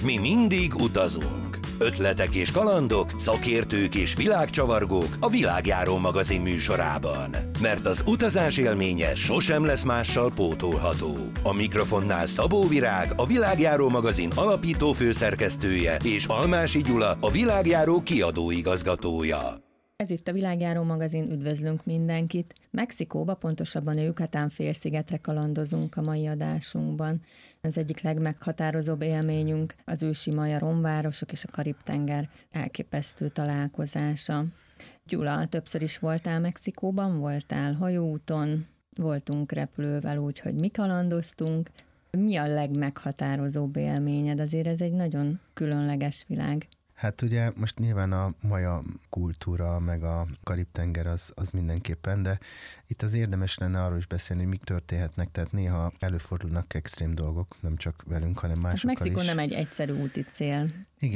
Mi mindig utazunk. Ötletek és kalandok, szakértők és világcsavargók a Világjáró magazin műsorában. Mert az utazás élménye sosem lesz mással pótolható. A mikrofonnál Szabó Virág, a Világjáró magazin alapító főszerkesztője, és Almási Gyula, a Világjáró kiadóigazgatója. Ez itt a Világjáró magazin, üdvözlünk mindenkit. Mexikóba, pontosabban a Yucatán-félszigetre kalandozunk a mai adásunkban. Az egyik legmeghatározóbb élményünk az ősi maja romvárosok és a Karib-tenger elképesztő találkozása. Gyula, többször is voltál Mexikóban, voltál hajóúton, voltunk repülővel, úgyhogy mi kalandoztunk. Mi a legmeghatározóbb élményed? Azért ez egy nagyon különleges világ. Hát ugye most nyilván a maja kultúra, meg a Karib-tenger az mindenképpen, de itt az érdemes lenne arról is beszélni, hogy mik történhetnek, tehát néha előfordulnak extrém dolgok, nem csak velünk, hanem másokkal is. Mexikó nem egy egyszerű úti cél. Igen.